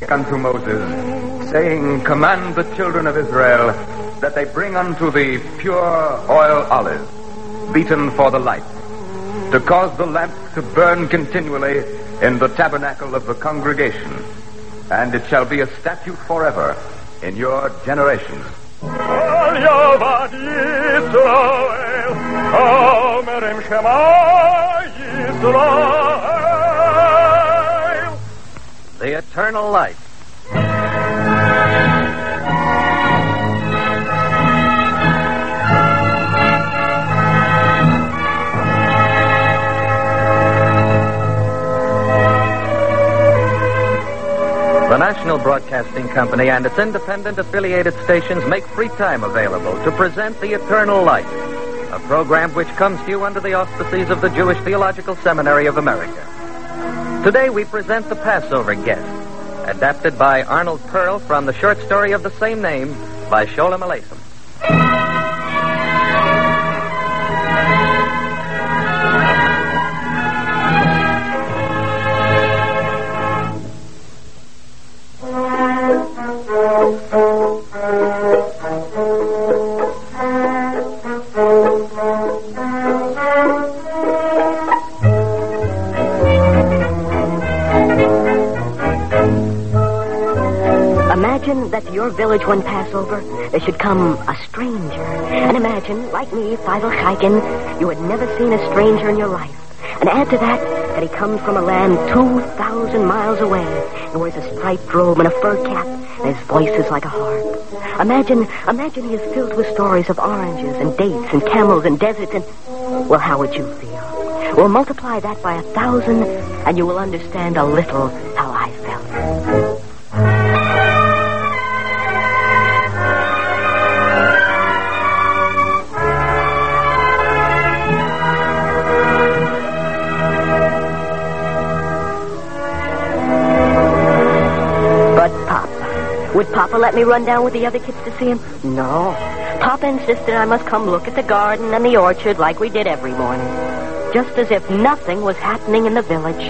unto Moses, saying, Command the children of Israel that they bring unto thee pure oil olive, beaten for the light, to cause the lamp to burn continually in the tabernacle of the congregation, and it shall be a statute forever in your generations. The eternal light. The National Broadcasting Company and its independent affiliated stations make free time available to present The Eternal Light, a program which comes to you under the auspices of the Jewish Theological Seminary of America. Today we present The Passover Guest, adapted by Arnold Pearl from the short story of the same name by Sholem Aleichem. Imagine that to your village one Passover, there should come a stranger. And imagine, like me, Feivel Chaikin, you had never seen a stranger in your life. And add to that he comes from a land 2,000 miles away and wears a striped robe and a fur cap, and his voice is like a harp. Imagine he is filled with stories of oranges and dates and camels and deserts and... Well, how would you feel? Well, multiply that by 1,000 and you will understand a little how I felt. Would Papa let me run down with the other kids to see him? No. Papa insisted I must come look at the garden and the orchard like we did every morning. Just as if nothing was happening in the village.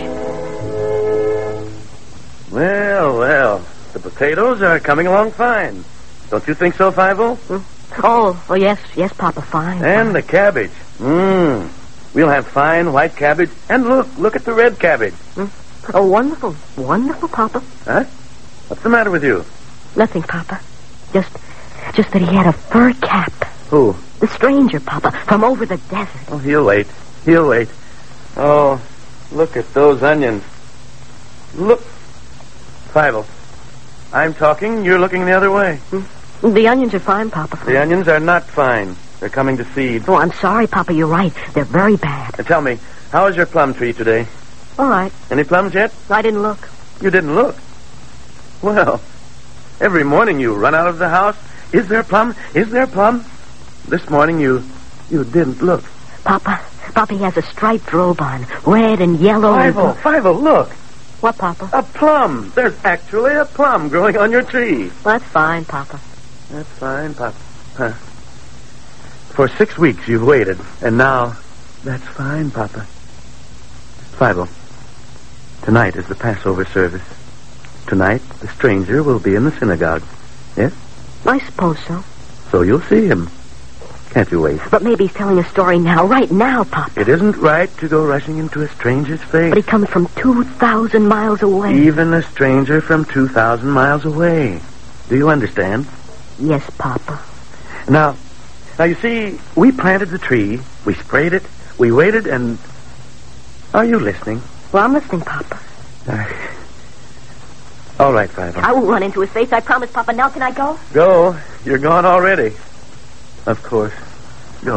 Well, the potatoes are coming along fine. Don't you think so, Feivel? Oh, yes, Papa, fine. And fine. the cabbage. We'll have fine white cabbage. And look at the red cabbage. Oh, wonderful, Papa. Huh? What's the matter with you? Nothing, Papa. Just that he had a fur cap. Who? The stranger, Papa, from over the desert. Oh, he'll wait. Oh, look at those onions. Look. Feivel, I'm talking, you're looking the other way. The onions are fine, Papa. The onions are not fine. They're coming to seed. Oh, I'm sorry, Papa, you're right. They're very bad. Now, tell me, how is your plum tree today? All right. Any plums yet? I didn't look. You didn't look? Well, every morning you run out of the house. Is there plum? Is there plum? This morning you didn't look. Papa, he has a striped robe on, red and yellow. Feivel, look. What, Papa? A plum. There's actually a plum growing on your tree. That's fine, Papa. That's fine, Papa. Huh. For 6 weeks you've waited, and now that's fine, Papa. Feivel, tonight is the Passover service. Tonight, the stranger will be in the synagogue. Yes? I suppose so. So you'll see him. Can't you wait? But maybe he's telling a story now, right now, Papa. It isn't right to go rushing into a stranger's face. But he comes from 2,000 miles away. Even a stranger from 2,000 miles away. Do you understand? Yes, Papa. Now, you see, we planted the tree, we sprayed it, we waited, and... Are you listening? Well, I'm listening, Papa. All right, Feivel. I won't run into his face, I promise, Papa. Now can I go? Go. You're gone already. Of course. Go.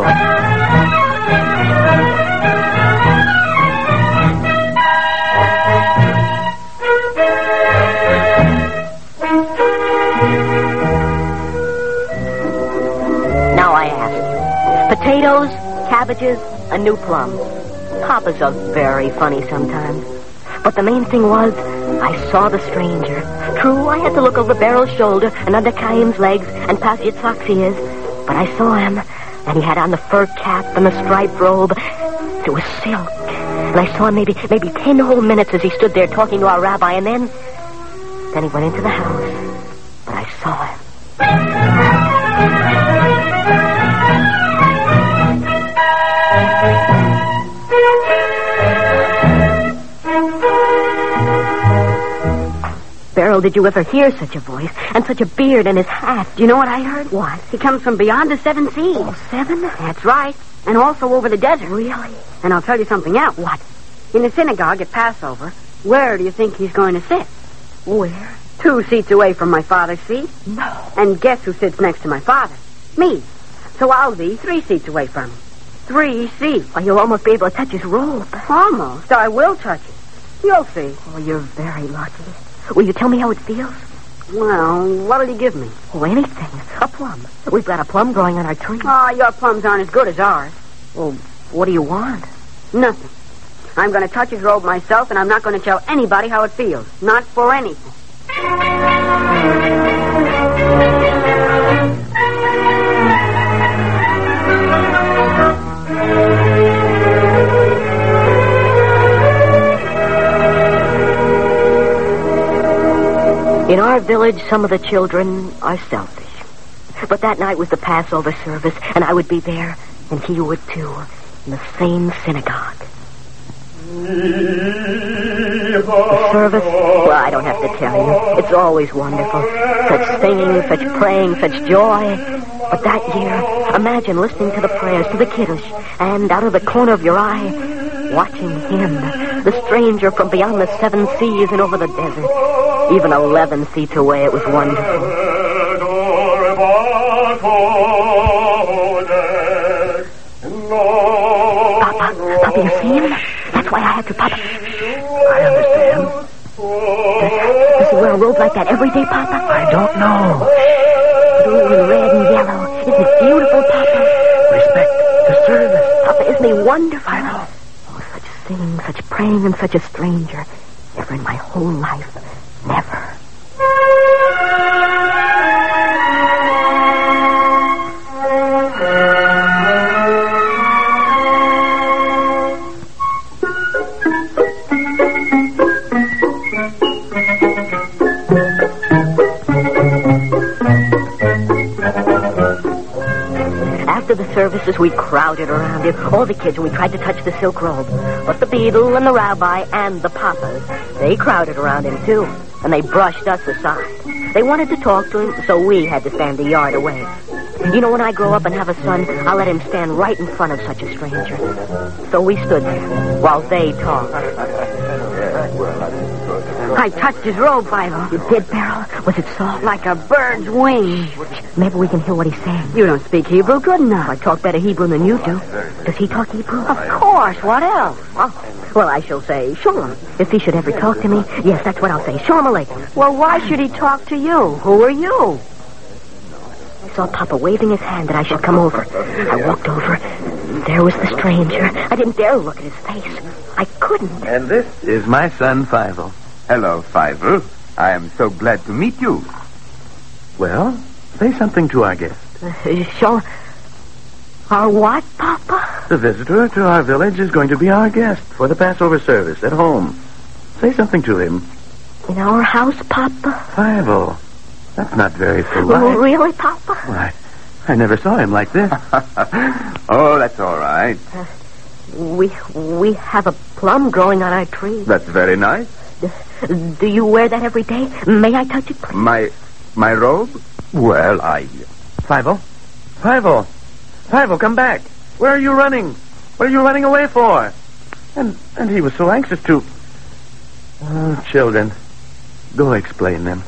Now I ask you. Potatoes, cabbages, a new plum. Papa's are very funny sometimes. But the main thing was, I saw the stranger. True, I had to look over Beryl's shoulder and under Chaim's legs and past Yitzhak's ears. But I saw him, and he had on the fur cap and the striped robe. It was silk. And I saw him maybe 10 whole minutes as he stood there talking to our rabbi, and then Then he went into the house, but I saw him. Beryl, did you ever hear such a voice and such a beard and his hat? Do you know what I heard? What? He comes from beyond the 7 seas. Oh, 7? That's right. And also over the desert. Really? And I'll tell you something else. What? In the synagogue at Passover, where do you think he's going to sit? Where? 2 seats away from my father's seat. No. And guess who sits next to my father? Me. So I'll be 3 seats away from him. 3 seats. Well, you'll almost be able to touch his robe. Almost. I will touch it. You'll see. Oh, you're very lucky. Will you tell me how it feels? Well, what'll you give me? Oh, anything. A plum. We've got a plum growing on our tree. Oh, your plums aren't as good as ours. Well, what do you want? Nothing. I'm going to touch his robe myself, and I'm not going to tell anybody how it feels. Not for anything. In our village, some of the children are selfish. But that night was the Passover service, and I would be there, and he would too, in the same synagogue. The service, well, I don't have to tell you. It's always wonderful. Such singing, such praying, such joy. But that year, imagine listening to the prayers, to the Kiddush, and out of the corner of your eye, watching him, the stranger from beyond the 7 seas and over the desert. Even 11 seats away, it was wonderful. Papa, you see him? That's why I had to, Papa. I understand. Does he wear a robe like that every day, Papa? I don't know. Blue and red and yellow. Isn't it beautiful, Papa? Respect the service. Papa, isn't he wonderful? I know. Oh, such singing, such praying, and such a stranger. Never in my whole life. Never. After the services, we crowded around him, all the kids, and we tried to touch the silk robe. But the beadle and the rabbi and the papas, they crowded around him, too. And they brushed us aside. They wanted to talk to him, so we had to stand a yard away. You know, when I grow up and have a son, I'll let him stand right in front of such a stranger. So we stood there while they talked. I touched his robe, Philo. You did, Beryl? Was it soft? Like a bird's wing. Maybe we can hear what he's saying. You don't speak Hebrew good enough. I talk better Hebrew than you do. Does he talk Hebrew? Of course. What else? Well, I shall say Shalom. If he should ever talk to me, yes, that's what I'll say. Shalom Aleichem. Well, why should he talk to you? Who are you? I saw Papa waving his hand that I should come over. I walked over. There was the stranger. I didn't dare look at his face. I couldn't. And this is my son, Fievel. Hello, Fievel. I am so glad to meet you. Well, say something to our guest. Shalom. Our what, Papa? The visitor to our village is going to be our guest for the Passover service at home. Say something to him. In our house, Papa? Fievel. That's not very polite. Oh, really, Papa? Why, I never saw him like this. Oh, that's all right. We have a plum growing on our tree. That's very nice. Do you wear that every day? May I touch it, please? My robe? Well, Fievel? Fievel, come back. Where are you running? What are you running away for? And he was so anxious to... Oh, children. Go explain them.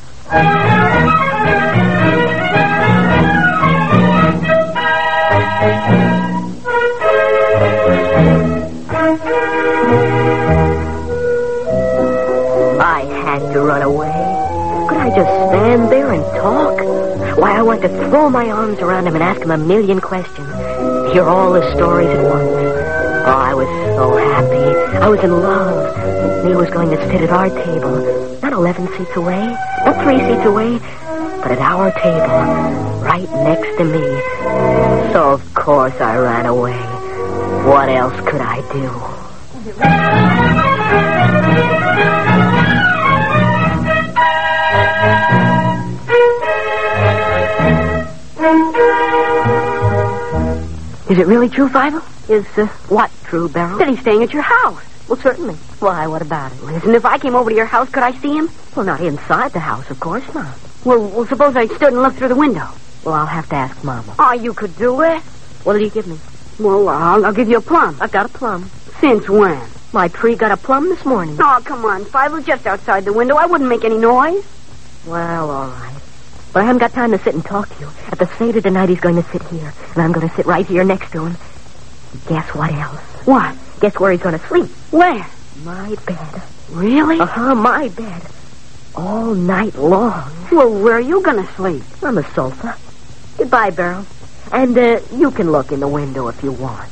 I had to run away. Could I just stand there and talk? Why, I want to throw my arms around him and ask him a million questions. Hear all his stories at once. Oh, I was so happy. I was in love. He was going to sit at our table. Not 11 seats away, not 3 seats away, but at our table, right next to me. So, of course, I ran away. What else could I do? Is it really true, Fivel? Is what true, Beryl? That he's staying at your house. Well, certainly. Why, what about it? Listen, if I came over to your house, could I see him? Well, not inside the house, of course not. Well, suppose I stood and looked through the window. Well, I'll have to ask Mama. Oh, you could do it. What'll you give me? Well, I'll give you a plum. I've got a plum. Since when? My tree got a plum this morning. Oh, come on, Fivel, just outside the window. I wouldn't make any noise. Well, all right. But I haven't got time to sit and talk to you. At the Seder tonight, he's going to sit here, and I'm going to sit right here next to him. Guess what else? What? Guess where he's going to sleep? Where? My bed. Really? Uh-huh, my bed. All night long. Well, where are you going to sleep? On the sofa. Goodbye, Beryl. And you can look in the window if you want.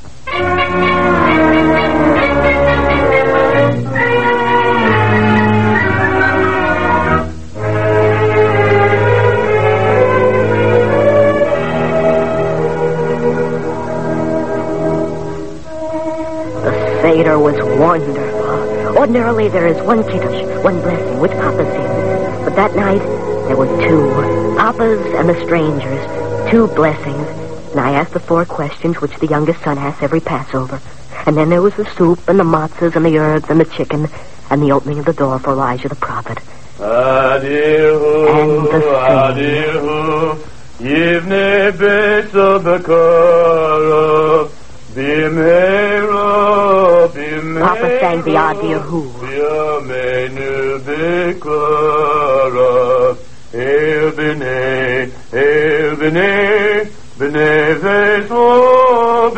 The Seder was wonderful. Ordinarily, there is one kiddush, one blessing, which Papa sings. But that night, there were two. Papa's and the strangers. Two blessings. And I asked the 4 questions which the youngest son asks every Passover. And then there was the soup and the matzahs and the herbs and the chicken and the opening of the door for Elijah the prophet. Adihu, And the Adihu, Yivne Beso Bekara, Bimhera, Bimhera. Papa sang the Adihu. Yamenu Bekara, El B'nei, El B'nei, B'nei Veso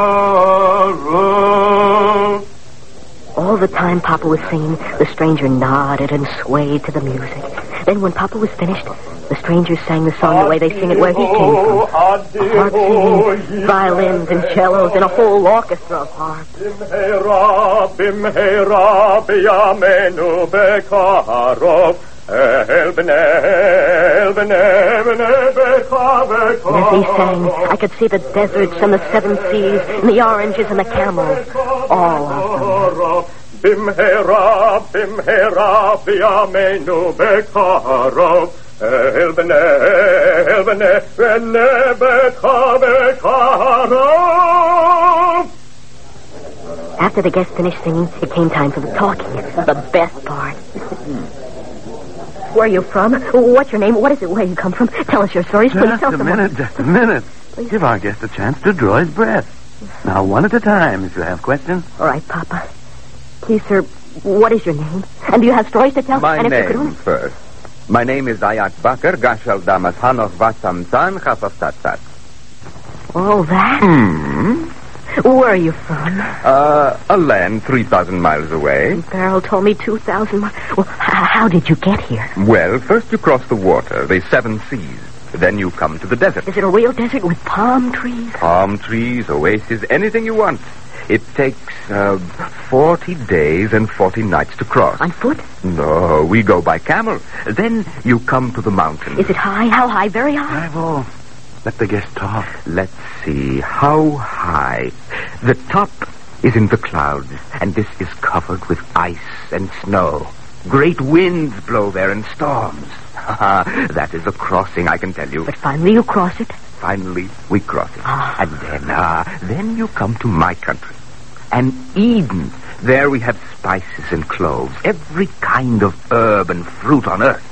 Bekara. All the time Papa was singing, the stranger nodded and swayed to the music. Then when Papa was finished, the strangers sang the song the way they sing it where he came from. A harp singing, violins and cellos, and a whole orchestra of harps. Bimhera, Bimhera, B'yamenu Bekarov, El B'nei, B'nei Bekar. And as he sang, I could see the deserts and the 7 seas and the oranges and the camels. All of them. Bimhera, Bimhera, B'yamenu Bekarov, El B'nei, B'nei Bekar. After the guests finished singing, it came time for the talking. The best part. Where are you from? What's your name? What is it? Where you come from? Tell us your stories, please. Just Tell a someone. minute, just a minute. Give our guest a chance to draw his breath. Now, one at a time, if you have questions. All right, Papa. Please, sir, what is your name? And do you have stories to tell? My and if you name could... first. My name is Ayak Bakr, Gashal Damas Hanoch Vasamsan Chafaftatsat. All that? Where are you from? A land 3,000 miles away. Beryl told me 2,000 miles. Well, how did you get here? Well, first you cross the water, the 7 seas. Then you come to the desert. Is it a real desert with palm trees? Palm trees, oasis, anything you want. It takes 40 days and 40 nights to cross. On foot? No, we go by camel. Then you come to the mountains. Is it high? How high? Very high? Ivo, let the guest talk. Let's see, how high? The top is in the clouds, and this is covered with ice and snow. Great winds blow there and storms. That is a crossing, I can tell you. But finally you cross it? Finally, we cross it. Ah. And then you come to my country. And Eden. There we have spices and cloves, every kind of herb and fruit on earth.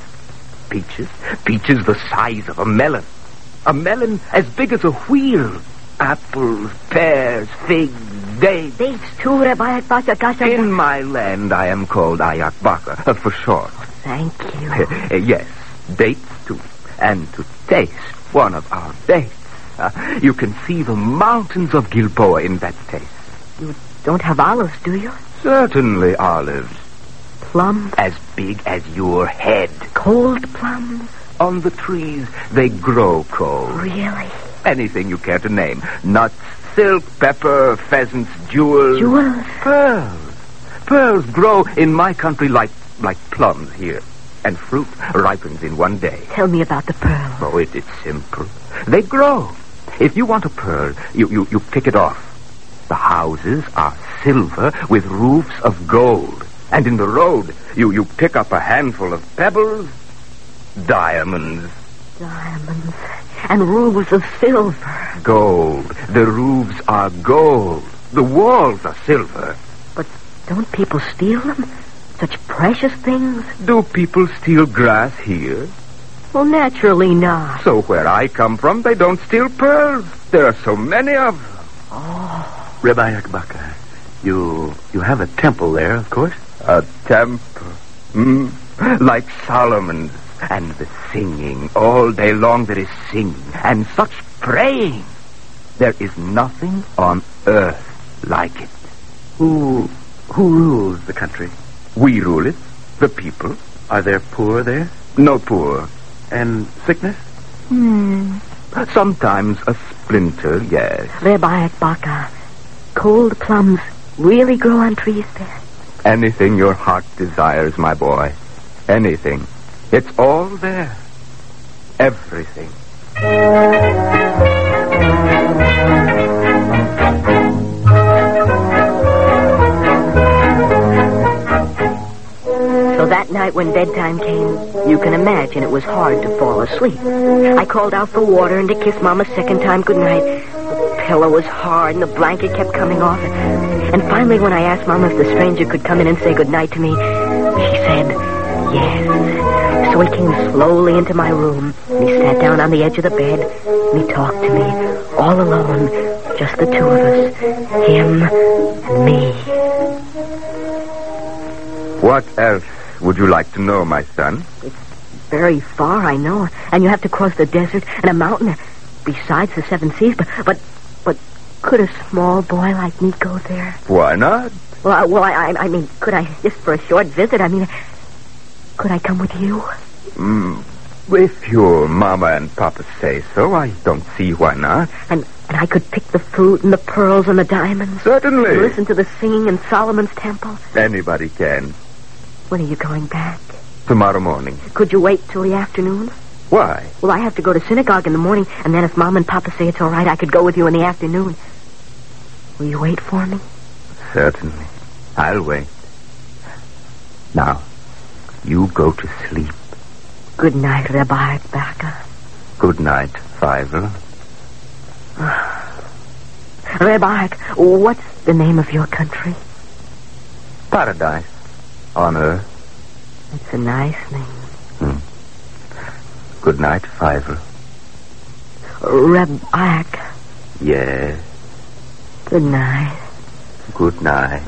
Peaches the size of a melon. A melon as big as a wheel. Apples, pears, figs, dates. Dates too, Rabbi Akbaka. In my land, I am called Ayak Bakr, for short. Thank you. Yes, dates too. And to taste one of our dates. You can see the mountains of Gilboa in that taste. You don't have olives, do you? Certainly olives. Plums? As big as your head. Cold plums? On the trees, they grow cold. Really? Anything you care to name. Nuts, silk, pepper, pheasants, jewels. Jewels? Pearls. Pearls grow in my country like plums here. And fruit ripens in one day. Tell me about the pearl. Oh, it's simple. They grow. If you want a pearl, you pick it off. The houses are silver with roofs of gold. And in the road, you pick up a handful of pebbles, diamonds. Diamonds and roofs of silver. Gold. The roofs are gold. The walls are silver. But don't people steal them? Such precious things? Do people steal grass here? Well, naturally not. So where I come from, they don't steal pearls. There are so many of them. Oh. Rabbi Akbaka, you have a temple there, of course? A temple. Like Solomon's. And the singing. All day long there is singing. And such praying. There is nothing on earth like it. Who rules the country? We rule it. The people. Are there poor there? No poor. And sickness? Sometimes a splinter, yes. Rabbi Akbaka, cold plums really grow on trees there? Anything your heart desires, my boy. Anything. It's all there. Everything. So that night when bedtime came, you can imagine it was hard to fall asleep. I called out for water and to kiss Mama a second time goodnight. The pillow was hard and the blanket kept coming off. And finally, when I asked Mama if the stranger could come in and say goodnight to me, she said yes. So he came slowly into my room, and he sat down on the edge of the bed, and he talked to me, all alone, just the two of us, him and me. What else would you like to know, my son? It's very far, I know, and you have to cross the desert and a mountain, besides the 7 seas, but could a small boy like me go there? Why not? Well, I mean, could I, just for a short visit, could I come with you? If your Mama and Papa say so, I don't see why not. And I could pick the fruit and the pearls and the diamonds. Certainly. And listen to the singing in Solomon's temple. Anybody can. When are you going back? Tomorrow morning. Could you wait till the afternoon? Why? Well, I have to go to synagogue in the morning, and then if Mom and Papa say it's all right, I could go with you in the afternoon. Will you wait for me? Certainly. I'll wait. Now, you go to sleep. Good night, Rabbi Akbaka. Good night, Fievel. Rabbi, what's the name of your country? Paradise on earth. It's a nice name. Good night, Fievel. Rabbi. Yes. Good night. Good night.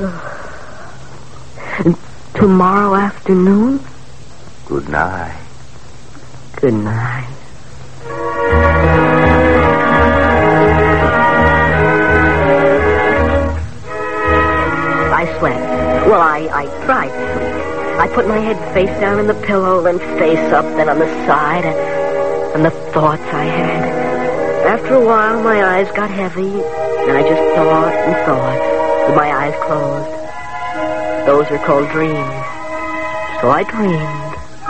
Tomorrow afternoon? Good night. Good night. I slept. Well, I tried to sleep. I put my head face down in the pillow, then face up, then on the side, and the thoughts I had. After a while, my eyes got heavy, and I just thought and thought with my eyes closed. Those are called dreams. So I dreamed.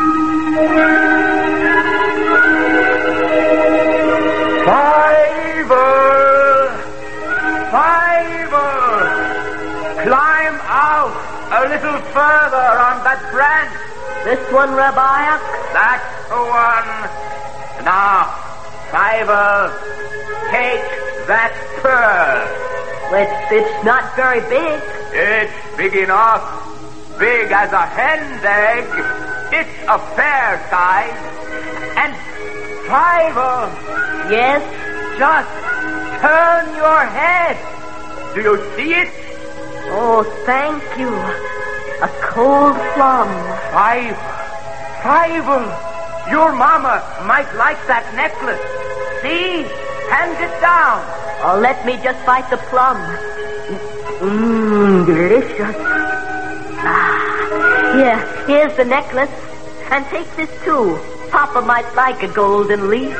Fievel! Climb out a little further on that branch. This one, Rabbi? That's the one. Now, Fievel, take that pearl. It's not very big. It's big enough. Big as a hen's egg. It's a fair size. And, Fievel. Yes? Just turn your head. Do you see it? Oh, thank you. A cold plum. Fievel, your mama might like that necklace. See? Hand it down. Oh, let me just bite the plum. Delicious. Here's the necklace. And take this, too. Papa might like a golden leaf.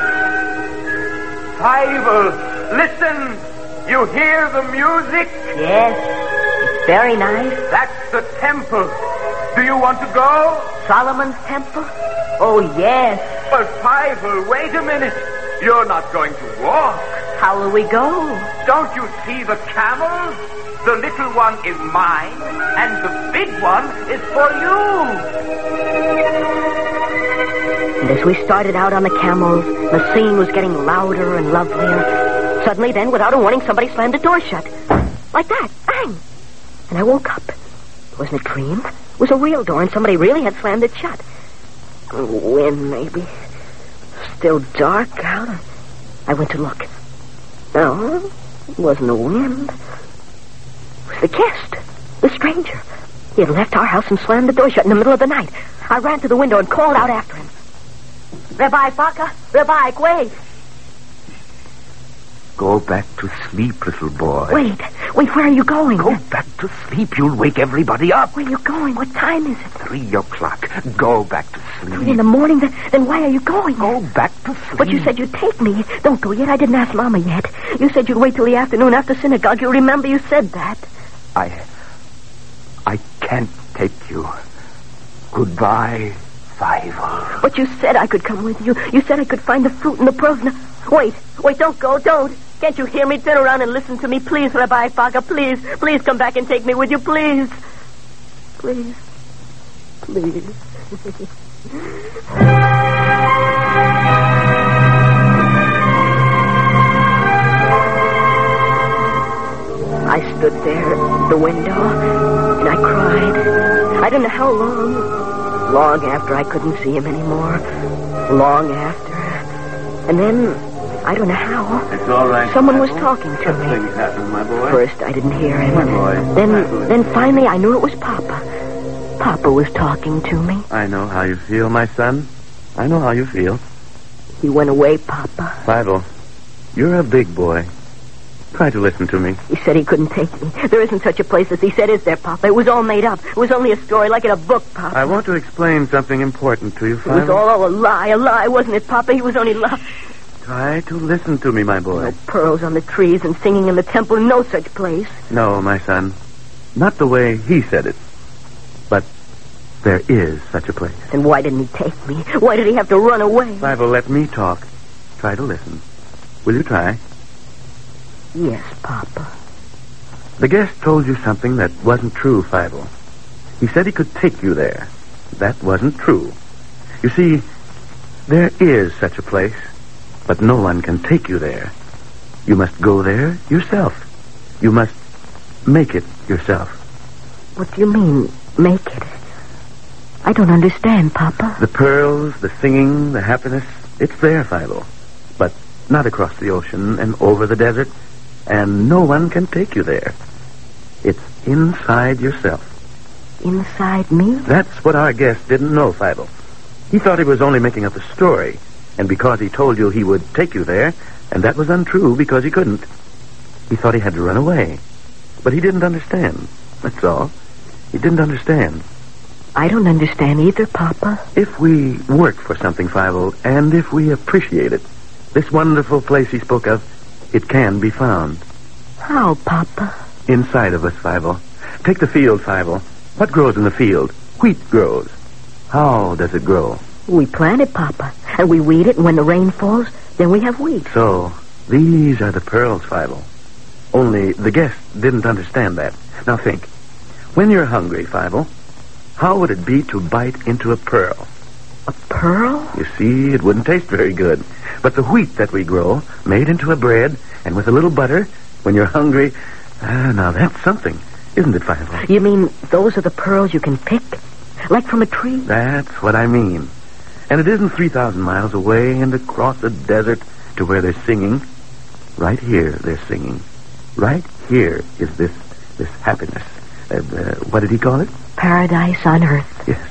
Fievel, listen. You hear the music? Yes. It's very nice. That's the temple. Do you want to go? Solomon's temple? Oh, yes. But Fievel, wait a minute. You're not going to walk. How will we go? Don't you see the camel? The little one is mine, and the big one is for you. And as we started out on the camels, the scene was getting louder and lovelier. Suddenly, then, without a warning, somebody slammed the door shut. Like that. Bang! And I woke up. It wasn't a dream. It was a real door, and somebody really had slammed it shut. Wind, maybe. Still dark out. I went to look. No, it wasn't a wind. It was the guest, the stranger. He had left our house and slammed the door shut in the middle of the night. I ran to the window and called out after him. Rabbi Faka, Rabbi, wait. Go back to sleep, little boy. Wait, where are you going? Go back to sleep. You'll wake everybody up. Where are you going? What time is it? 3 o'clock. Go back to sleep. 3 in the morning? Then why are you going? Go back to sleep. But you said you'd take me. Don't go yet. I didn't ask Mama yet. You said you'd wait till the afternoon after synagogue. You remember you said that. I can't take you. Goodbye, Fievel. But you said I could come with you. You said I could find the fruit and the pearls. Wait, don't go, don't. Can't you hear me? Turn around and listen to me. Please, Rabbi Faka, please. Please come back and take me with you, please. Please. Please. I stood there at the window, and I cried. I don't know how long. Long after I couldn't see him anymore. Long after. And then, I don't know how. It's all right. Someone was talking to me. Things happen, my boy. First, I didn't hear him. My boy. Then finally, I knew it was Papa. Papa was talking to me. I know how you feel, my son. I know how you feel. He went away, Papa. Fievel, you're a big boy. Try to listen to me. He said he couldn't take me. There isn't such a place as he said, is there, Papa? It was all made up. It was only a story like in a book, Papa. I want to explain something important to you, It was Fievel. all a lie, wasn't it, Papa? He was only lying. Try to listen to me, my boy. No pearls on the trees and singing in the temple. No such place. No, my son. Not the way he said it. But there is such a place. Then why didn't he take me? Why did he have to run away? Fievel, let me talk. Try to listen. Will you try? Yes, Papa. The guest told you something that wasn't true, Fievel. He said he could take you there. That wasn't true. You see, there is such a place, but no one can take you there. You must go there yourself. You must make it yourself. What do you mean, make it? I don't understand, Papa. The pearls, the singing, the happiness, it's there, Fievel. But not across the ocean and over the desert. And no one can take you there. It's inside yourself. Inside me? That's what our guest didn't know, Fievel. He thought he was only making up a story. And because he told you he would take you there, and that was untrue because he couldn't, he thought he had to run away. But he didn't understand. That's all. He didn't understand. I don't understand either, Papa. If we work for something, Fievel, and if we appreciate it, this wonderful place he spoke of, it can be found. How, Papa? Inside of us, Fievel. Take the field, Fievel. What grows in the field? Wheat grows. How does it grow? We plant it, Papa, and we weed it, and when the rain falls, then we have wheat. So, these are the pearls, Fievel. Only the guest didn't understand that. Now think. When you're hungry, Fievel, how would it be to bite into a pearl? A pearl? You see, it wouldn't taste very good. But the wheat that we grow, made into a bread, and with a little butter, when you're hungry, now that's something, isn't it, Fievel? You mean those are the pearls you can pick? Like from a tree? That's what I mean. And it isn't 3,000 miles away and across a desert to where they're singing. Right here they're singing. Right here is this happiness. What did he call it? Paradise on earth. Yes.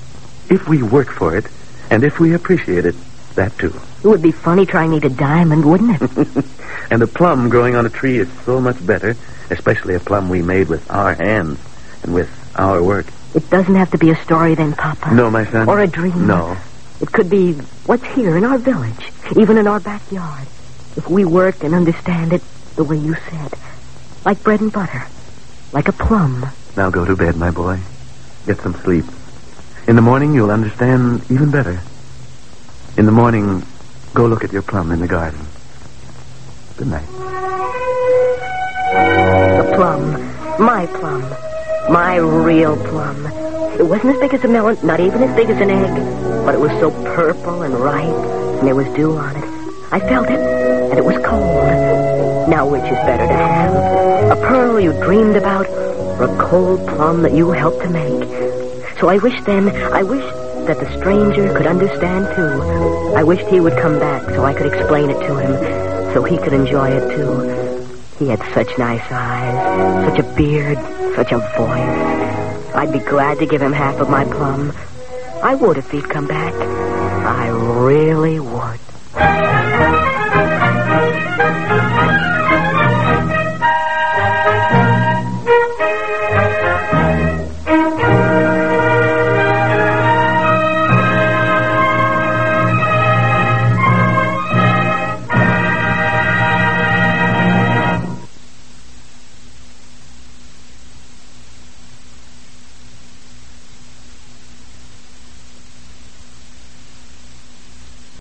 If we work for it, and if we appreciate it, that too. It would be funny trying to eat a diamond, wouldn't it? And a plum growing on a tree is so much better, especially a plum we made with our hands and with our work. It doesn't have to be a story then, Papa. No, my son. Or a dream. No. It could be what's here in our village, even in our backyard. If we work and understand it the way you said. Like bread and butter. Like a plum. Now go to bed, my boy. Get some sleep. In the morning, you'll understand even better. In the morning, go look at your plum in the garden. Good night. The plum. My plum. My real plum. It wasn't as big as a melon, not even as big as an egg, but it was so purple and ripe, and there was dew on it. I felt it, and it was cold. Now which is better to have? A pearl you dreamed about, or a cold plum that you helped to make? So I wished that the stranger could understand, too. I wished he would come back so I could explain it to him, so he could enjoy it, too. He had such nice eyes, such a beard, such a voice. I'd be glad to give him half of my plum. I would if he'd come back. I